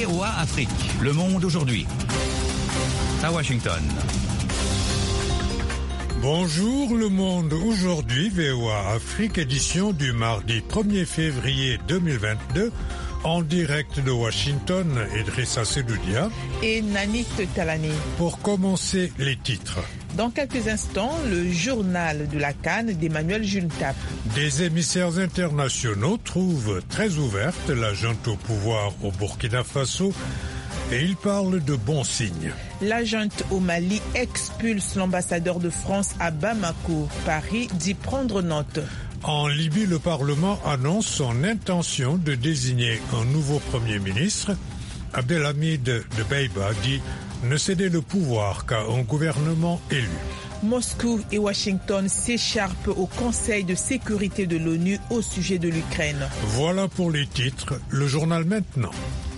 VOA Afrique, le monde aujourd'hui. À Washington. Bonjour le monde, aujourd'hui VOA Afrique, édition du mardi 1er février 2022, en direct de Washington, Idrissa Sedoudia et Nanit Talani. Pour commencer, les titres. Dans quelques instants, le journal de la CAN d'Emmanuel Juntap. Des émissaires internationaux trouvent très ouverte la junte au pouvoir au Burkina Faso et ils parlent de bons signes. La junte au Mali expulse l'ambassadeur de France à Bamako. Paris dit prendre note. En Libye, le Parlement annonce son intention de désigner un nouveau Premier ministre. Abdelhamid Dbeibah dit ne céder le pouvoir qu'à un gouvernement élu. Moscou et Washington s'écharpent au Conseil de sécurité de l'ONU au sujet de l'Ukraine. Voilà pour les titres. Le journal maintenant.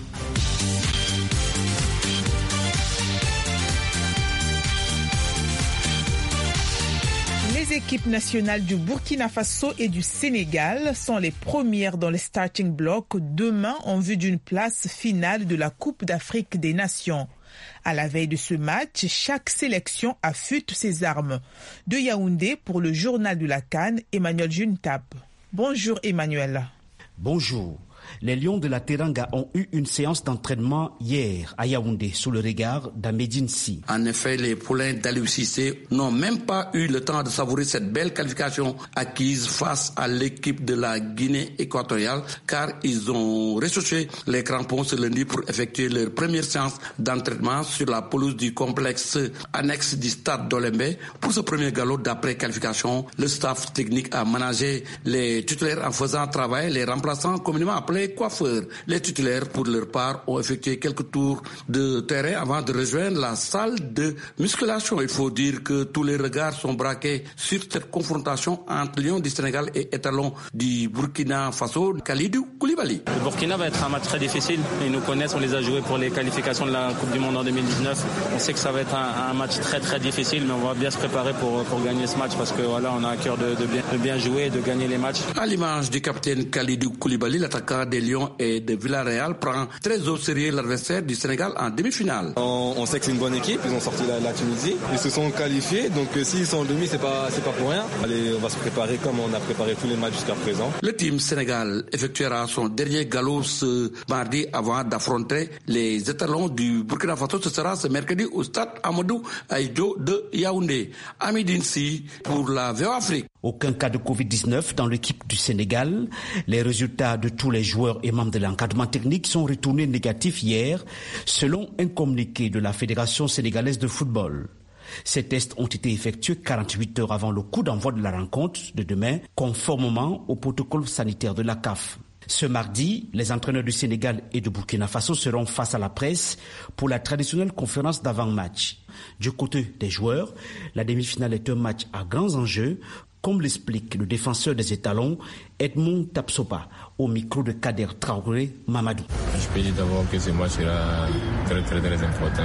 Les équipes nationales du Burkina Faso et du Sénégal sont les premières dans le starting block demain en vue d'une place finale de la Coupe d'Afrique des Nations. À la veille de ce match, chaque sélection affûte ses armes. De Yaoundé pour le journal de la CAN, Emmanuel Juntap. Bonjour Emmanuel. Bonjour. Les Lions de la Teranga ont eu une séance d'entraînement hier à Yaoundé sous le regard d'Ahmedine Sy. En effet, les poulains d'Aliou Cissé n'ont même pas eu le temps de savourer cette belle qualification acquise face à l'équipe de la Guinée équatoriale car ils ont ressuscité les crampons ce lundi pour effectuer leur première séance d'entraînement sur la pelouse du complexe annexe du stade d'Olembe. Pour ce premier galop d'après-qualification, le staff technique a managé les titulaires en faisant travailler les remplaçants communément appelés coiffeurs. Les titulaires, pour leur part, ont effectué quelques tours de terrain avant de rejoindre la salle de musculation. Il faut dire que tous les regards sont braqués sur cette confrontation entre Lions du Sénégal et étalons du Burkina Faso, Kalidou Koulibaly. Le Burkina va être un match très difficile. Ils nous connaissent, on les a joués pour les qualifications de la Coupe du Monde en 2019. On sait que ça va être un match très très difficile, mais on va bien se préparer pour gagner ce match parce que voilà, on a à cœur de bien jouer et de gagner les matchs. À l'image du capitaine Kalidou Koulibaly, l'attaquant des Lions et de Villarreal prend très au sérieux l'adversaire du Sénégal en demi-finale. On sait que c'est une bonne équipe, ils ont sorti la Tunisie, ils se sont qualifiés, donc s'ils sont en demi, c'est pas pour rien. Allez, on va se préparer comme on a préparé tous les matchs jusqu'à présent. Le team Sénégal effectuera son dernier galop ce mardi avant d'affronter les étalons du Burkina Faso. Ce sera ce mercredi au stade Amadou Ahidjo de Yaoundé. Ahmedine Sy pour la VOA Afrique. Aucun cas de Covid-19 dans l'équipe du Sénégal. Les résultats de tous les joueurs et membres de l'encadrement technique sont retournés négatifs hier, selon un communiqué de la Fédération sénégalaise de football. Ces tests ont été effectués 48 heures avant le coup d'envoi de la rencontre de demain, conformément au protocole sanitaire de la CAF. Ce mardi, les entraîneurs du Sénégal et de Burkina Faso seront face à la presse pour la traditionnelle conférence d'avant-match. Du côté des joueurs, la demi-finale est un match à grands enjeux, comme l'explique le défenseur des étalons, Edmond Tapsoba, au micro de Kader Traoré Mamadou. Je peux dire d'abord que ce match sera très très très important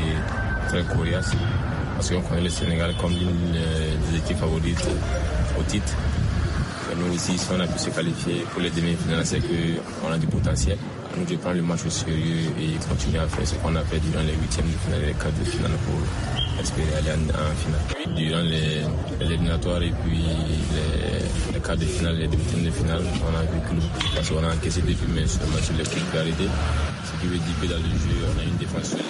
et très coriace, parce qu'on connaît le Sénégal comme l'une des équipes favorites au titre. Nous ici, si on a pu se qualifier pour les demi-finales, c'est qu'on a du potentiel. Nous, je prends le match au sérieux et continuer à faire ce qu'on a fait durant les huitièmes de finale et les quarts de finale pour espérer aller en finale. Durant les éliminatoires et puis les quarts de finale et les demi-finales de finale, on a vu que parce qu'on a encaissé des buts, mais seulement sur les coups de arrêtés. Ce qui veut dire que dans le jeu, on a une défense solide.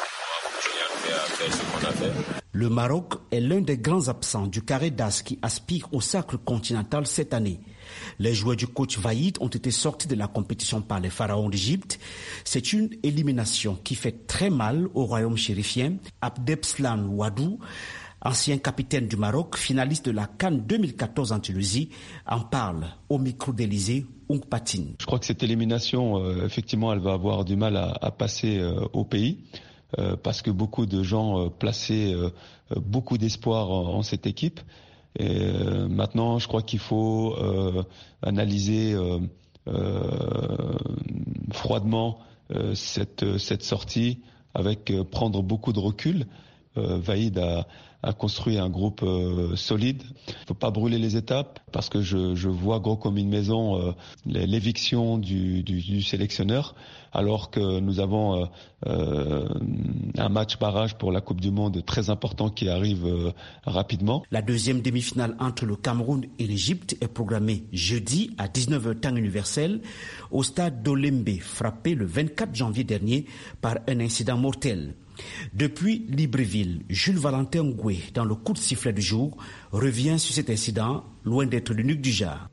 Le Maroc est l'un des grands absents du carré d'as qui aspire au sacre continental cette année. Les joueurs du coach Vaïd ont été sortis de la compétition par les pharaons d'Égypte. C'est une élimination qui fait très mal au royaume chérifien. Abdeslam Ouadou, ancien capitaine du Maroc, finaliste de la CAN 2014 en Tunisie, en parle au micro d'Élysée Oungpatine. Je crois que cette élimination, effectivement, elle va avoir du mal à passer au pays. Parce que beaucoup de gens plaçaient beaucoup d'espoir en cette équipe. Et maintenant, je crois qu'il faut analyser froidement cette sortie avec prendre beaucoup de recul. Vaïd a construit un groupe solide. Il ne faut pas brûler les étapes parce que je vois gros comme une maison l'éviction du sélectionneur, alors que nous avons un match barrage pour la Coupe du Monde très important qui arrive rapidement. La deuxième demi-finale entre le Cameroun et l'Égypte est programmée jeudi à 19h temps universel au stade d'Olembe, frappé le 24 janvier dernier par un incident mortel. Depuis Libreville, Jules Valentin Ngoué, dans le coup de sifflet du jour, revient sur cet incident, loin d'être l'unique du genre.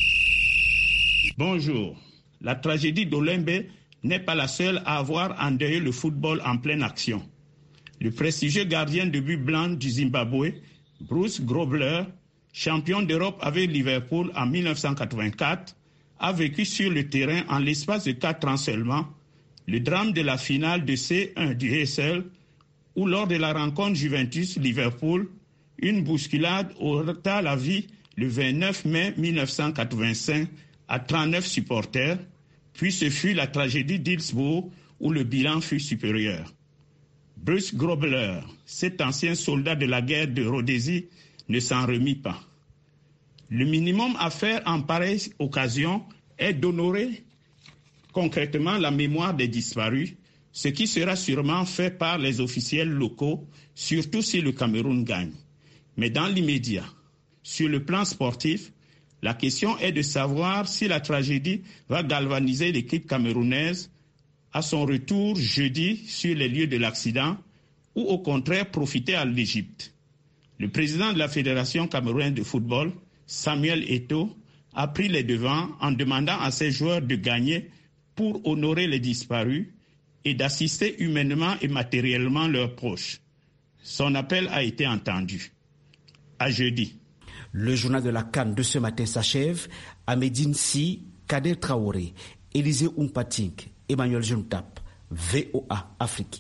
Bonjour. La tragédie d'Olembe n'est pas la seule à avoir endeuillé le football en pleine action. Le prestigieux gardien de but blanc du Zimbabwe, Bruce Grobler, champion d'Europe avec Liverpool en 1984, a vécu sur le terrain en l'espace de 4 ans seulement le drame de la finale de C1 du ESL où lors de la rencontre Juventus-Liverpool, une bousculade ôta la vie le 29 mai 1985 à 39 supporters, puis ce fut la tragédie d'Hillsborough où le bilan fut supérieur. Bruce Grobler, cet ancien soldat de la guerre de Rhodésie, ne s'en remit pas. Le minimum à faire en pareille occasion est d'honorer concrètement la mémoire des disparus, ce qui sera sûrement fait par les officiels locaux, surtout si le Cameroun gagne. Mais dans l'immédiat, sur le plan sportif, la question est de savoir si la tragédie va galvaniser l'équipe camerounaise à son retour jeudi sur les lieux de l'accident ou au contraire profiter à l'Égypte. Le président de la Fédération camerounaise de football, Samuel Eto'o, a pris les devants en demandant à ses joueurs de gagner pour honorer les disparus et d'assister humainement et matériellement leurs proches. Son appel a été entendu. À jeudi. Le journal de la CAN de ce matin s'achève. Ahmedine Si, Kader Traoré, Élisée Oumpating, Emmanuel Juntap, VOA Afrique.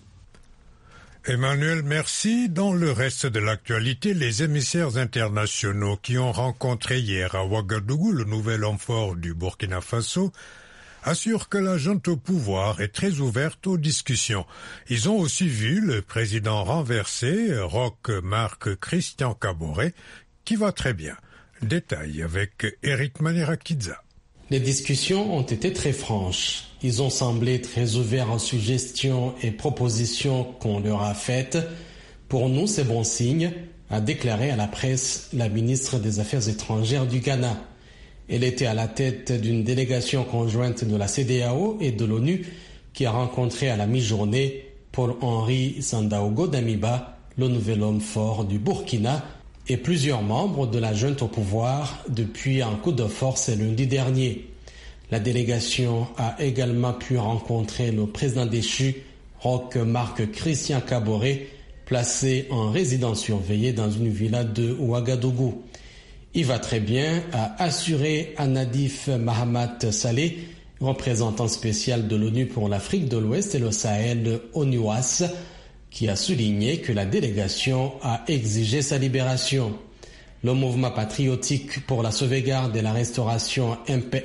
Emmanuel, merci. Dans le reste de l'actualité, les émissaires internationaux qui ont rencontré hier à Ouagadougou le nouvel homme fort du Burkina Faso assurent que la junte au pouvoir est très ouverte aux discussions. Ils ont aussi vu le président renversé, Roch Marc Christian Kaboré, qui va très bien. Détail avec Eric Manirakidza. Les discussions ont été très franches. Ils ont semblé très ouverts aux suggestions et propositions qu'on leur a faites. Pour nous, c'est bon signe, a déclaré à la presse la ministre des Affaires étrangères du Ghana. Elle était à la tête d'une délégation conjointe de la CEDEAO et de l'ONU qui a rencontré à la mi-journée Paul-Henri Sandaogo Damiba, le nouvel homme fort du Burkina, et plusieurs membres de la junte au pouvoir depuis un coup de force lundi dernier. La délégation a également pu rencontrer le président déchu, Roch Marc Christian Kaboré, placé en résidence surveillée dans une villa de Ouagadougou. Il va très bien, a assuré Anadif Mahamat Saleh, représentant spécial de l'ONU pour l'Afrique de l'Ouest et le Sahel, ONUAS, qui a souligné que la délégation a exigé sa libération. Le mouvement patriotique pour la sauvegarde et la restauration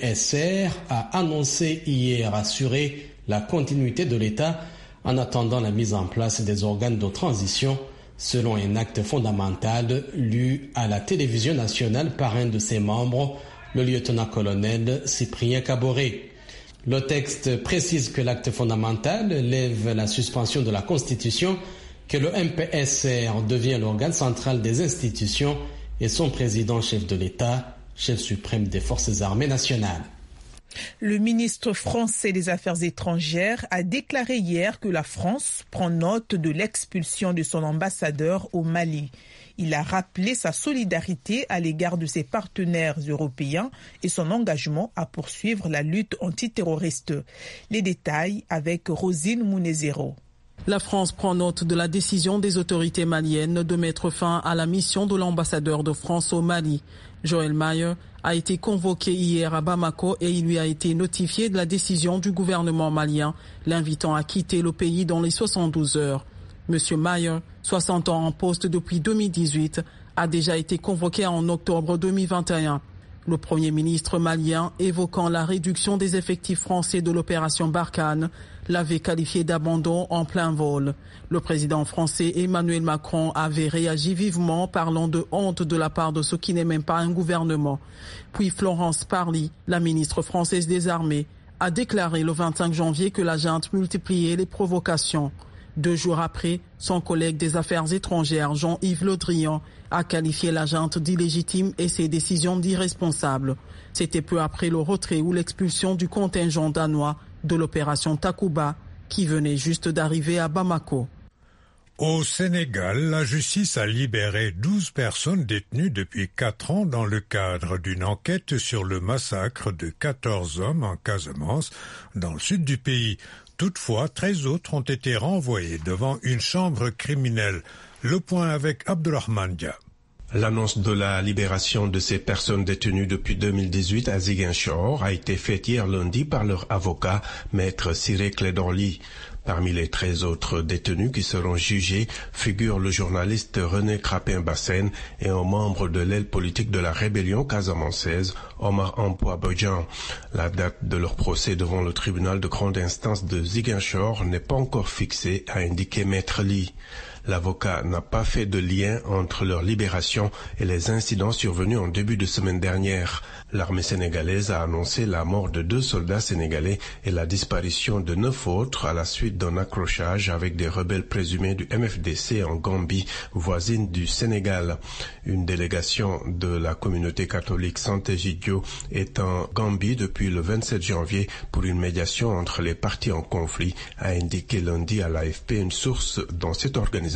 MPSR a annoncé hier assurer la continuité de l'État en attendant la mise en place des organes de transition selon un acte fondamental lu à la télévision nationale par un de ses membres, le lieutenant-colonel Cyprien Kaboré. Le texte précise que l'acte fondamental lève la suspension de la Constitution, que le MPSR devient l'organe central des institutions et son président chef de l'État, chef suprême des forces armées nationales. Le ministre français des Affaires étrangères a déclaré hier que la France prend note de l'expulsion de son ambassadeur au Mali. Il a rappelé sa solidarité à l'égard de ses partenaires européens et son engagement à poursuivre la lutte antiterroriste. Les détails avec Rosine Mounezero. La France prend note de la décision des autorités maliennes de mettre fin à la mission de l'ambassadeur de France au Mali. Joël Mayer a été convoqué hier à Bamako et il lui a été notifié de la décision du gouvernement malien l'invitant à quitter le pays dans les 72 heures. Monsieur Mayer, 60 ans en poste depuis 2018, a déjà été convoqué en octobre 2021. Le Premier ministre malien évoquant la réduction des effectifs français de l'opération Barkhane, l'avait qualifié d'abandon en plein vol. Le président français Emmanuel Macron avait réagi vivement, parlant de honte de la part de ce qui n'est même pas un gouvernement. Puis Florence Parly, la ministre française des Armées, a déclaré le 25 janvier que la junte multipliait les provocations. 2 jours après, son collègue des Affaires étrangères, Jean-Yves Le Drian, a qualifié la junte d'illégitime et ses décisions d'irresponsables. C'était peu après le retrait ou l'expulsion du contingent danois de l'opération Takuba, qui venait juste d'arriver à Bamako. Au Sénégal, la justice a libéré 12 personnes détenues depuis 4 ans dans le cadre d'une enquête sur le massacre de 14 hommes en Casamance, dans le sud du pays. Toutefois, 13 autres ont été renvoyés devant une chambre criminelle. Le point avec Abdourahmane Dia. L'annonce de la libération de ces personnes détenues depuis 2018 à Ziguinchor a été faite hier lundi par leur avocat, maître Ciré Clédor Ly. Parmi les 13 autres détenus qui seront jugés figure le journaliste René Crapin-Bassène et un membre de l'aile politique de la rébellion casamançaise, Omar Ampoua-Bodian. La date de leur procès devant le tribunal de grande instance de Ziguinchor n'est pas encore fixée, a indiqué maître Ly. L'avocat n'a pas fait de lien entre leur libération et les incidents survenus en début de semaine dernière. L'armée sénégalaise a annoncé la mort de 2 soldats sénégalais et la disparition de 9 autres à la suite d'un accrochage avec des rebelles présumés du MFDC en Gambie, voisine du Sénégal. Une délégation de la communauté catholique Santé-Gidio est en Gambie depuis le 27 janvier pour une médiation entre les parties en conflit, a indiqué lundi à l'AFP une source dans cette organisation.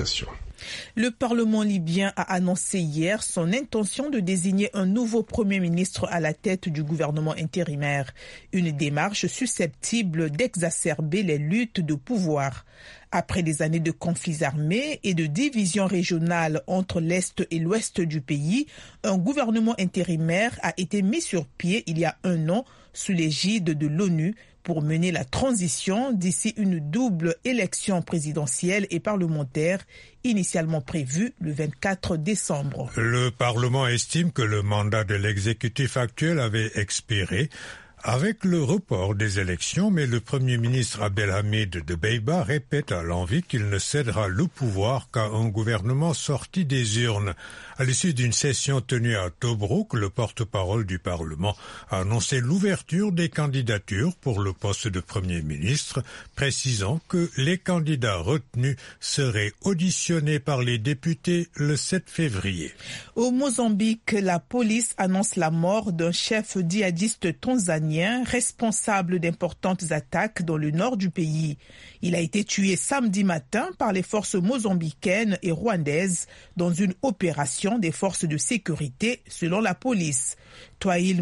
Le Parlement libyen a annoncé hier son intention de désigner un nouveau Premier ministre à la tête du gouvernement intérimaire. Une démarche susceptible d'exacerber les luttes de pouvoir. Après des années de conflits armés et de divisions régionales entre l'Est et l'Ouest du pays, un gouvernement intérimaire a été mis sur pied il y a 1 an sous l'égide de l'ONU pour mener la transition d'ici une double élection présidentielle et parlementaire initialement prévue le 24 décembre. Le Parlement estime que le mandat de l'exécutif actuel avait expiré avec le report des élections, mais le Premier ministre Abdelhamid Dbeibah répète à l'envi qu'il ne cédera le pouvoir qu'à un gouvernement sorti des urnes. À l'issue d'une session tenue à Tobrouk, le porte-parole du Parlement a annoncé l'ouverture des candidatures pour le poste de Premier ministre, précisant que les candidats retenus seraient auditionnés par les députés le 7 février. Au Mozambique, la police annonce la mort d'un chef djihadiste tanzanien responsable d'importantes attaques dans le nord du pays. Il a été tué samedi matin par les forces mozambicaines et rwandaises dans une opération des forces de sécurité, selon la police. Twail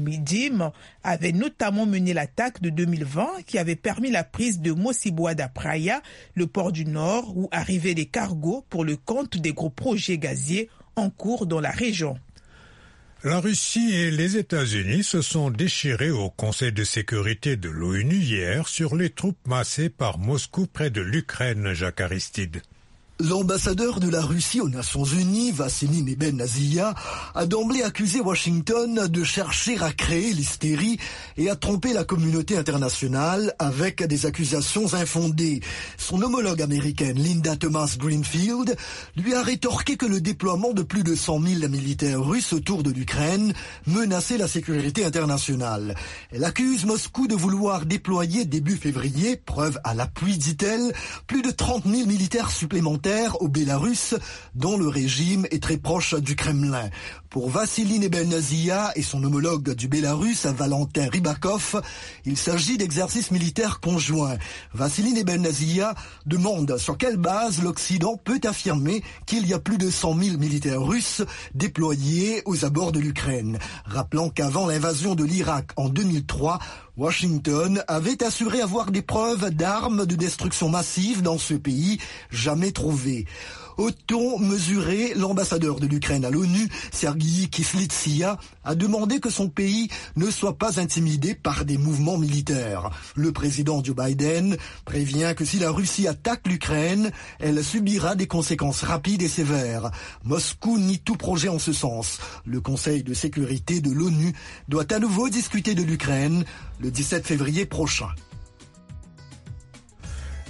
Midim avait notamment mené l'attaque de 2020 qui avait permis la prise de Mocíboa Praia, le port du Nord, où arrivaient des cargos pour le compte des gros projets gaziers en cours dans la région. La Russie et les États-Unis se sont déchirés au Conseil de sécurité de l'ONU hier sur les troupes massées par Moscou près de l'Ukraine, Jacques Aristide. L'ambassadeur de la Russie aux Nations Unies, Vassili Nebenzia, a d'emblée accusé Washington de chercher à créer l'hystérie et à tromper la communauté internationale avec des accusations infondées. Son homologue américaine, Linda Thomas-Greenfield, lui a rétorqué que le déploiement de plus de 100 000 militaires russes autour de l'Ukraine menaçait la sécurité internationale. Elle accuse Moscou de vouloir déployer début février, preuve à l'appui, dit-elle, plus de 30 000 militaires supplémentaires au Bélarus, dont le régime est très proche du Kremlin. Pour Vassili Nebenzia et son homologue du Bélarus, Valentin Rybakov, il s'agit d'exercices militaires conjoints. Vassili Nebenzia demande sur quelle base l'Occident peut affirmer qu'il y a plus de 100 000 militaires russes déployés aux abords de l'Ukraine, rappelant qu'avant l'invasion de l'Irak en 2003, Washington avait assuré avoir des preuves d'armes de destruction massive dans ce pays, jamais trouvées. Au ton mesuré, l'ambassadeur de l'Ukraine à l'ONU, Sergueï Kislitsia, a demandé que son pays ne soit pas intimidé par des mouvements militaires. Le président Joe Biden prévient que si la Russie attaque l'Ukraine, elle subira des conséquences rapides et sévères. Moscou nie tout projet en ce sens. Le Conseil de sécurité de l'ONU doit à nouveau discuter de l'Ukraine le 17 février prochain.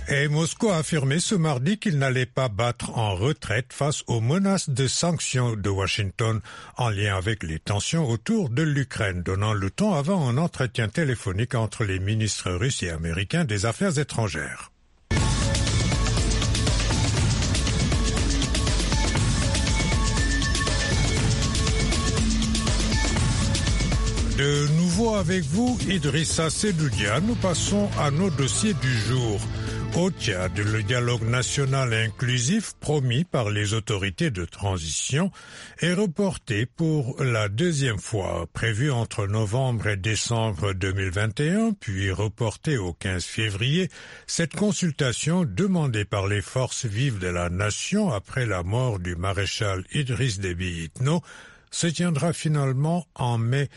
Et Moscou a affirmé ce mardi qu'il n'allait pas battre en retraite face aux menaces de sanctions de Washington en lien avec les tensions autour de l'Ukraine, donnant le ton avant un entretien téléphonique entre les ministres russes et américains des Affaires étrangères. De nouveau avec vous, Idrissa Seloudia, nous passons à nos dossiers du jour. Au Tchad, le dialogue national inclusif promis par les autorités de transition est reporté pour la deuxième fois, prévu entre novembre et décembre 2021, puis reporté au 15 février. Cette consultation, demandée par les forces vives de la nation après la mort du maréchal Idriss Déby Itno, se tiendra finalement en mai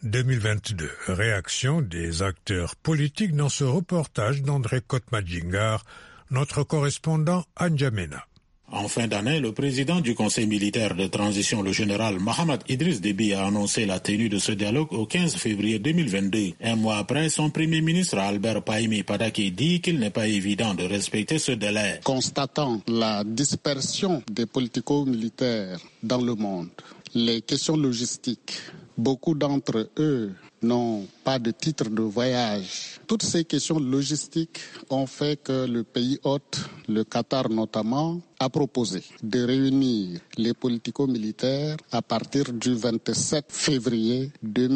2022. Réaction des acteurs politiques dans ce reportage d'André Kotmadjingar, notre correspondant à N'Djamena. En fin d'année, le président du Conseil militaire de transition, le général Mohamed Idriss Déby, a annoncé la tenue de ce dialogue au 15 février 2022. Un mois après, son premier ministre Albert Pahimi Padaki dit qu'il n'est pas évident de respecter ce délai. Constatant la dispersion des politico-militaires dans le monde, les questions logistiques, beaucoup d'entre eux n'ont pas de titre de voyage. Toutes ces questions logistiques ont fait que le pays hôte, le Qatar notamment, a proposé de réunir les politico-militaires à partir du 27 février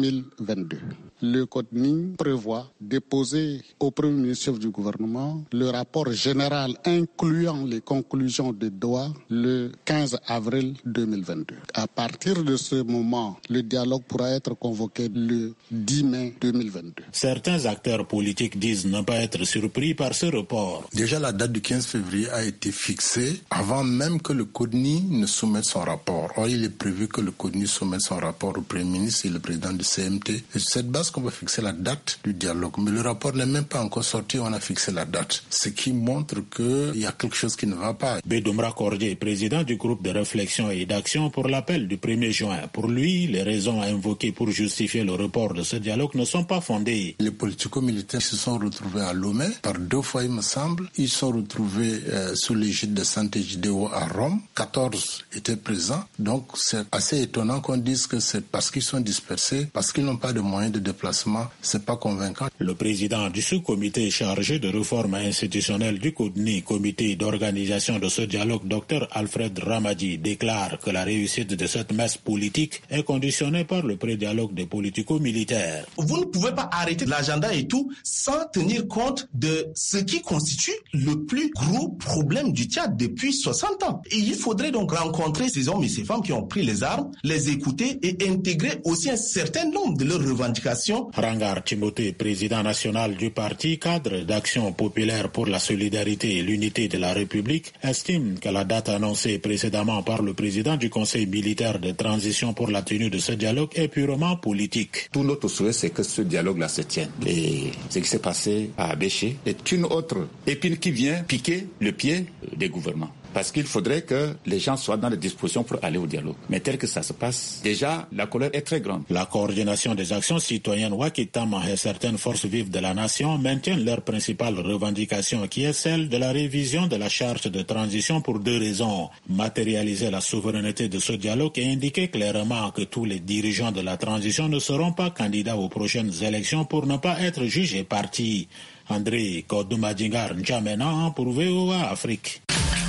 2022. Le CODNI prévoit déposer au Premier ministre du gouvernement le rapport général incluant les conclusions de Doha le 15 avril 2022. À partir de ce moment, le dialogue pourra être convoqué le 10 mai 2022. Certains acteurs politiques disent ne pas être surpris par ce report. Déjà, la date du 15 février a été fixée avant même que le CODNI ne soumette son rapport. Or, il est prévu que le CODNI soumette son rapport au Premier ministre et le président du CMT. Et sur cette base qu'on va fixer la date du dialogue. Mais le rapport n'est même pas encore sorti, on a fixé la date. Ce qui montre qu'il y a quelque chose qui ne va pas. Bédoumra Cordier, président du groupe de réflexion et d'action pour l'appel du 1er juin. Pour lui, les raisons invoquées pour justifier le report de ce dialogue ne sont pas fondées. Les politico-militaires se sont retrouvés à Lomé par 2 fois, il me semble. Ils sont retrouvés sous l'égide de Sant'Egidio à Rome. 14 étaient présents. Donc c'est assez étonnant qu'on dise que c'est parce qu'ils sont dispersés, parce qu'ils n'ont pas de moyens de déplacement. C'est pas convaincant. Le président du sous-comité chargé de réforme institutionnelle du CODNI, comité d'organisation de ce dialogue, Dr Alfred Ramadi, déclare que la réussite de cette messe politique est conditionnée par le pré-dialogue des politico-militaires. Vous ne pouvez pas arrêter l'agenda et tout sans tenir compte de ce qui constitue le plus gros problème du Tchad depuis 60 ans. Et il faudrait donc rencontrer ces hommes et ces femmes qui ont pris les armes, les écouter et intégrer aussi un certain nombre de leurs revendications. Rangar Timothée, président national du parti cadre d'action populaire pour la solidarité et l'unité de la République, estime que la date annoncée précédemment par le président du Conseil militaire de transition pour la tenue de ce dialogue est purement politique. Tout notre souhait, c'est que ce dialogue-là se tienne. Et ce qui s'est passé à Béché est une autre épine qui vient piquer le pied des gouvernements. Parce qu'il faudrait que les gens soient dans les dispositions pour aller au dialogue. Mais tel que ça se passe, déjà, la colère est très grande. La coordination des actions citoyennes Wakitama et certaines forces vives de la nation maintiennent leur principale revendication qui est celle de la révision de la charte de transition pour 2 raisons. Matérialiser la souveraineté de ce dialogue et indiquer clairement que tous les dirigeants de la transition ne seront pas candidats aux prochaines élections pour ne pas être jugés partis. André Kotmadjingar, N'Djamena pour VOA Afrique.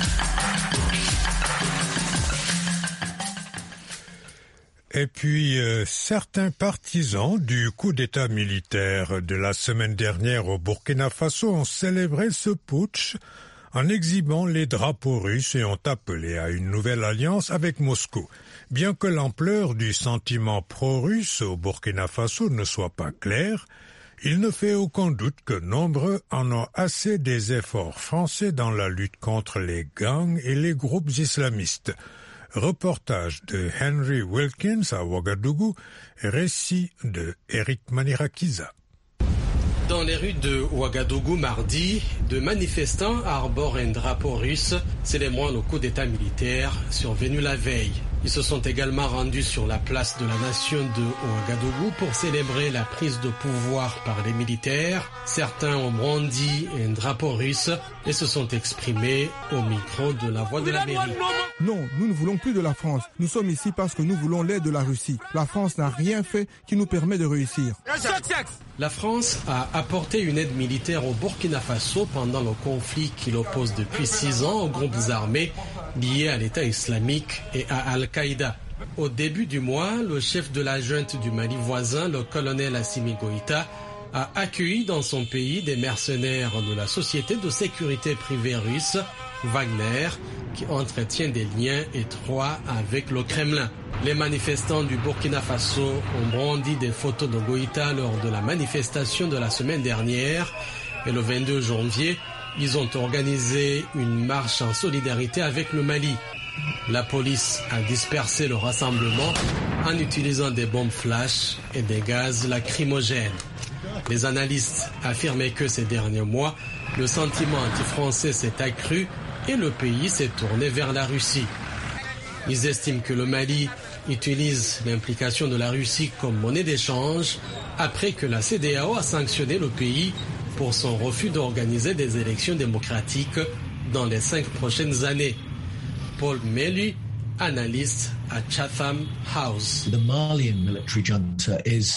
Et puis, certains partisans du coup d'État militaire de la semaine dernière au Burkina Faso ont célébré ce putsch en exhibant les drapeaux russes et ont appelé à une nouvelle alliance avec Moscou. Bien que l'ampleur du sentiment pro-russe au Burkina Faso ne soit pas claire, il ne fait aucun doute que nombreux en ont assez des efforts français dans la lutte contre les gangs et les groupes islamistes. Reportage de Henry Wilkins à Ouagadougou, récit de Eric Manirakiza. Dans les rues de Ouagadougou mardi, de manifestants arborent un drapeau russe célébrant le coup d'état militaire survenu la veille. Ils se sont également rendus sur la place de la nation de Ouagadougou pour célébrer la prise de pouvoir par les militaires. Certains ont brandi un drapeau russe et se sont exprimés au micro de la voix de la mairie. Non, nous ne voulons plus de la France. Nous sommes ici parce que nous voulons l'aide de la Russie. La France n'a rien fait qui nous permet de réussir. La France a apporté une aide militaire au Burkina Faso pendant le conflit qui l'oppose depuis 6 ans aux groupes armés liés à l'État islamique et à Al-Qaïda. Au début du mois, le chef de la junte du Mali voisin, le colonel Assimi Goïta, a accueilli dans son pays des mercenaires de la société de sécurité privée russe, Wagner, qui entretient des liens étroits avec le Kremlin. Les manifestants du Burkina Faso ont brandi des photos de Goïta lors de la manifestation de la semaine dernière et le 22 janvier, ils ont organisé une marche en solidarité avec le Mali. La police a dispersé le rassemblement en utilisant des bombes flash et des gaz lacrymogènes. Les analystes affirmaient que ces derniers mois, le sentiment anti-français s'est accru et le pays s'est tourné vers la Russie. Ils estiment que le Mali utilise l'implication de la Russie comme monnaie d'échange après que la CEDEAO a sanctionné le pays pour son refus d'organiser des élections démocratiques dans les 5 prochaines années. Paul Meli, analyste à Chatham House. The Malian military junta is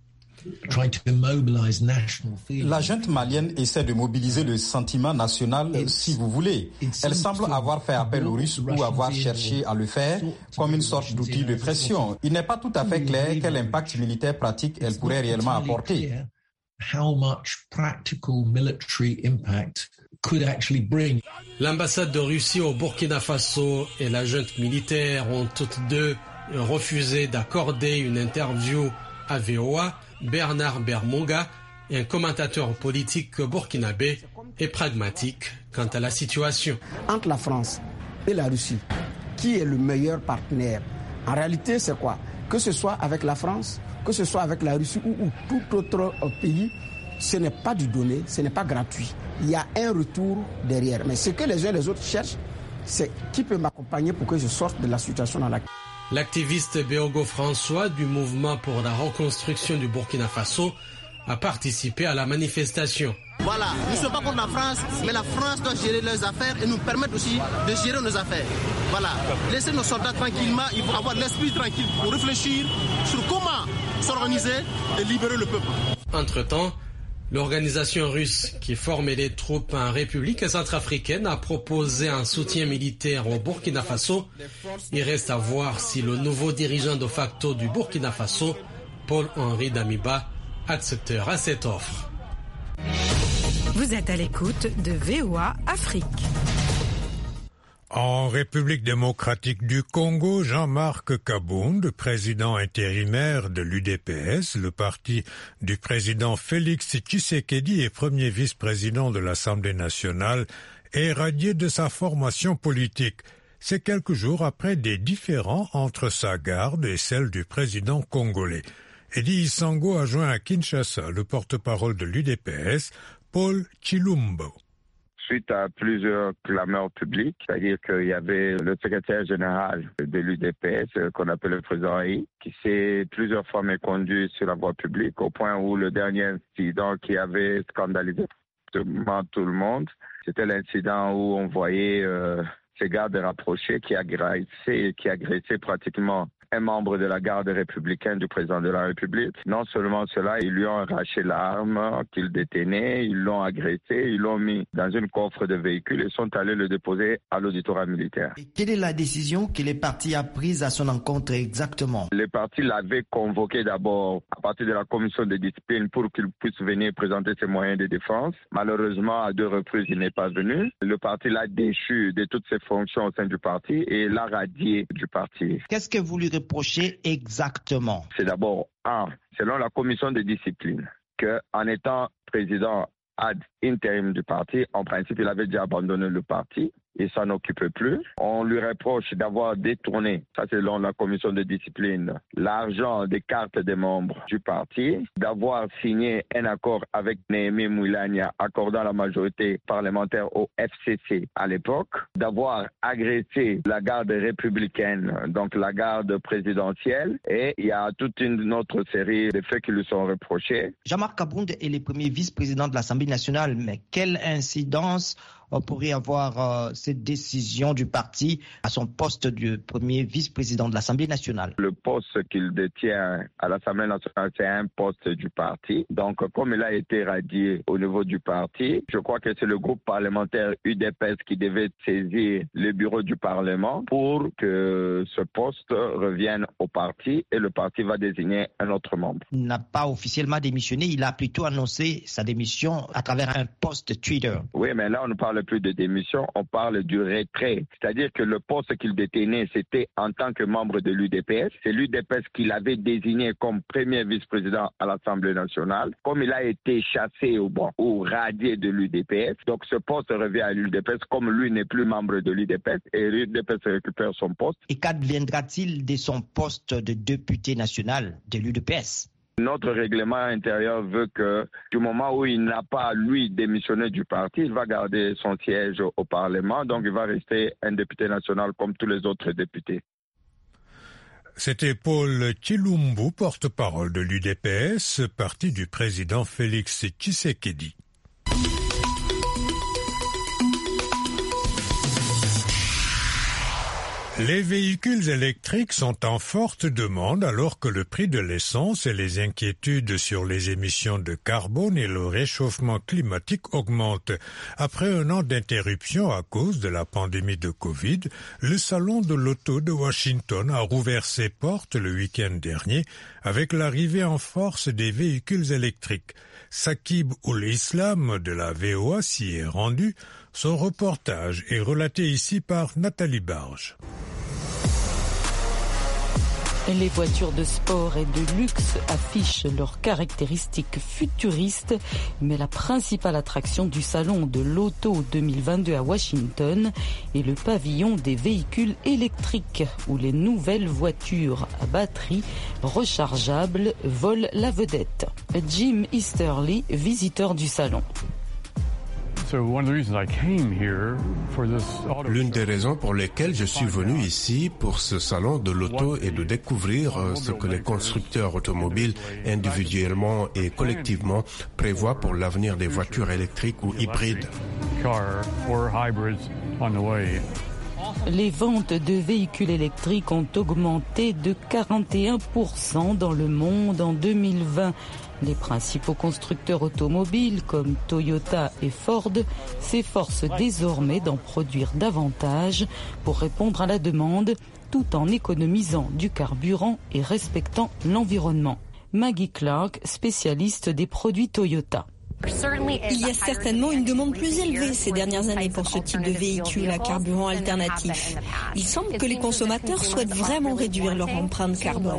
trying to immobilize national feelings. La junte malienne essaie de mobiliser le sentiment national, si vous voulez. Elle semble avoir fait appel aux Russes ou avoir cherché à le faire comme une sorte d'outil de pression. Il n'est pas tout à fait clair quel impact militaire pratique elle pourrait réellement apporter. How much practical military impact could actually bring. L'ambassade de Russie au Burkina Faso et la junte militaire ont toutes deux refusé d'accorder une interview à VOA. Bernard Bermonga, un commentateur politique burkinabé, est pragmatique quant à la situation. Entre la France et la Russie, qui est le meilleur partenaire? En réalité, c'est quoi? Que ce soit avec la France, que ce soit avec la Russie ou tout autre pays, ce n'est pas du donné, ce n'est pas gratuit. Il y a un retour derrière. Mais ce que les uns et les autres cherchent, c'est qui peut m'accompagner pour que je sorte de la situation dans laquelle... L'activiste Béogo François du mouvement pour la reconstruction du Burkina Faso a participé à la manifestation. Voilà, nous ne sommes pas contre la France, mais la France doit gérer leurs affaires et nous permettre aussi de gérer nos affaires. Voilà, laissez nos soldats tranquillement, ils vont avoir l'esprit tranquille pour réfléchir sur comment s'organiser et libérer le peuple. Entre-temps, l'organisation russe qui formait les troupes en République centrafricaine a proposé un soutien militaire au Burkina Faso. Il reste à voir si le nouveau dirigeant de facto du Burkina Faso, Paul-Henri Damiba, acceptera cette offre. Vous êtes à l'écoute de VOA Afrique. En République démocratique du Congo, Jean-Marc Kabound, président intérimaire de l'UDPS, le parti du président Félix Tshisekedi et premier vice-président de l'Assemblée nationale, est radié de sa formation politique. C'est quelques jours après des différends entre sa garde et celle du président congolais. Eddie Isango a joint à Kinshasa le porte-parole de l'UDPS, Paul Chilumbo. Suite à plusieurs clameurs publiques, c'est-à-dire qu'il y avait le secrétaire général de l'UDPS, qu'on appelle le président Aïe, qui s'est plusieurs fois méconduit sur la voie publique, au point où le dernier incident qui avait scandalisé tout le monde, c'était l'incident où on voyait ces gardes rapprochés qui agressaient pratiquement un membre de la garde républicaine du président de la République. Non seulement cela, ils lui ont arraché l'arme qu'il détenait, ils l'ont agressé, ils l'ont mis dans une coffre de véhicule et sont allés le déposer à l'auditorat militaire. Et quelle est la décision que les partis a prise à son encontre exactement? Les partis l'avaient convoqué d'abord à partir de la commission de discipline pour qu'il puisse venir présenter ses moyens de défense. Malheureusement, à 2 reprises, il n'est pas venu. Le parti l'a déchu de toutes ses fonctions au sein du parti et l'a radié du parti. Qu'est-ce que vous lui reprochez exactement? C'est d'abord, selon la commission de discipline, qu'en étant président ad interim du parti, en principe, il avait déjà abandonné le parti. il s'en occupe plus. On lui reproche d'avoir détourné, ça selon la commission de discipline, l'argent des cartes des membres du parti, d'avoir signé un accord avec Néhémie Moulania accordant la majorité parlementaire au FCC à l'époque, d'avoir agressé la garde républicaine, donc la garde présidentielle, et il y a toute une autre série de faits qui lui sont reprochés. Jean-Marc Abound est le premier vice-président de l'Assemblée nationale, mais quelle incidence pourrait avoir cette décision du parti à son poste de premier vice-président de l'Assemblée nationale? Le poste qu'il détient à l'Assemblée nationale, c'est un poste du parti. Donc, comme il a été radié au niveau du parti, je crois que c'est le groupe parlementaire UDPS qui devait saisir le bureau du Parlement pour que ce poste revienne au parti et le parti va désigner un autre membre. Il n'a pas officiellement démissionné, il a plutôt annoncé sa démission à travers un post Twitter. Oui, mais là, on ne parle plus de démission, on parle du retrait. C'est-à-dire que le poste qu'il détenait, c'était en tant que membre de l'UDPS. C'est l'UDPS qui l'avait désigné comme premier vice-président à l'Assemblée nationale. Comme il a été chassé ou radié de l'UDPS, donc ce poste revient à l'UDPS. Comme lui n'est plus membre de l'UDPS, et l'UDPS récupère son poste. Et qu'adviendra-t-il de son poste de député national de l'UDPS? Notre règlement intérieur veut que du moment où il n'a pas, lui, démissionné du parti, il va garder son siège au Parlement, donc il va rester un député national comme tous les autres députés. C'était Paul Tshilumbu, porte-parole de l'UDPS, parti du président Félix Tshisekedi. Les véhicules électriques sont en forte demande alors que le prix de l'essence et les inquiétudes sur les émissions de carbone et le réchauffement climatique augmentent. Après un an d'interruption à cause de la pandémie de Covid, le salon de l'auto de Washington a rouvert ses portes le week-end dernier avec l'arrivée en force des véhicules électriques. Sakib Oul-Islam de la VOA s'y est rendu. Son reportage est relaté ici par Nathalie Barge. Les voitures de sport et de luxe affichent leurs caractéristiques futuristes, mais la principale attraction du salon de l'auto 2022 à Washington est le pavillon des véhicules électriques, où les nouvelles voitures à batterie rechargeables volent la vedette. Jim Easterly, visiteur du salon. L'une des raisons pour lesquelles je suis venu ici pour ce salon de l'auto est de découvrir ce que les constructeurs automobiles individuellement et collectivement prévoient pour l'avenir des voitures électriques ou hybrides. Les ventes de véhicules électriques ont augmenté de 41% dans le monde en 2020. Les principaux constructeurs automobiles comme Toyota et Ford s'efforcent désormais d'en produire davantage pour répondre à la demande tout en économisant du carburant et respectant l'environnement. Maggie Clark, spécialiste des produits Toyota. Il y a certainement une demande plus élevée ces dernières années pour ce type de véhicule à carburant alternatif. Il semble que les consommateurs souhaitent vraiment réduire leur empreinte carbone.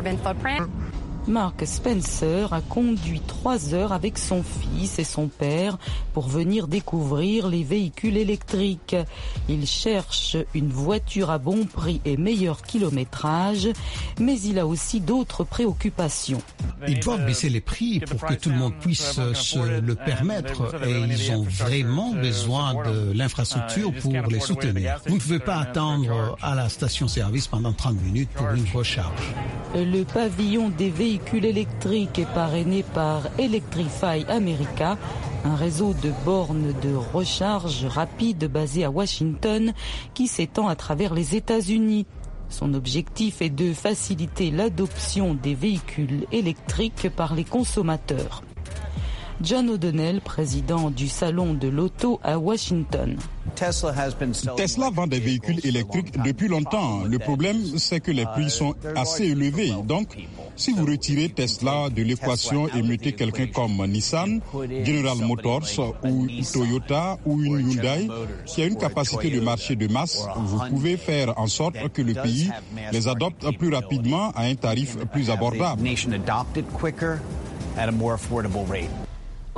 Mark Spencer a conduit 3 heures avec son fils et son père pour venir découvrir les véhicules électriques. Il cherche une voiture à bon prix et meilleur kilométrage, mais il a aussi d'autres préoccupations. Ils doivent baisser les prix pour que tout le monde puisse se le permettre et ils ont vraiment besoin de l'infrastructure pour les soutenir. Vous ne pouvez pas attendre à la station-service pendant 30 minutes pour une recharge. Le pavillon des véhicules électriques est parrainé par Electrify America, un réseau de bornes de recharge rapide basé à Washington qui s'étend à travers les États-Unis. Son objectif est de faciliter l'adoption des véhicules électriques par les consommateurs. John O'Donnell, président du salon de l'auto à Washington. Tesla vend des véhicules électriques depuis longtemps. Le problème, c'est que les prix sont assez élevés. Donc, si vous retirez Tesla de l'équation et mettez quelqu'un comme Nissan, General Motors ou Toyota ou une Hyundai qui a une capacité de marché de masse, vous pouvez faire en sorte que le pays les adopte plus rapidement à un tarif plus abordable.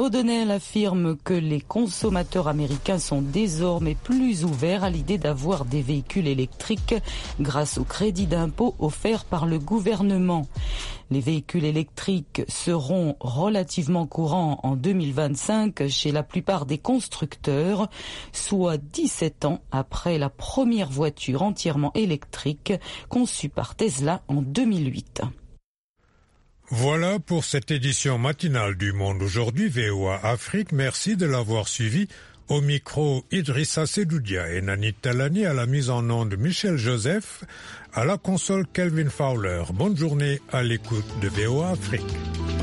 O'Donnell affirme que les consommateurs américains sont désormais plus ouverts à l'idée d'avoir des véhicules électriques grâce au crédit d'impôt offert par le gouvernement. Les véhicules électriques seront relativement courants en 2025 chez la plupart des constructeurs, soit 17 ans après la première voiture entièrement électrique conçue par Tesla en 2008. Voilà pour cette édition matinale du Monde aujourd'hui, VOA Afrique. Merci de l'avoir suivi. Au micro, Idrissa Sedoudia et Nanit Talani, à la mise en onde Michel Joseph, à la console Kelvin Fowler. Bonne journée à l'écoute de VOA Afrique.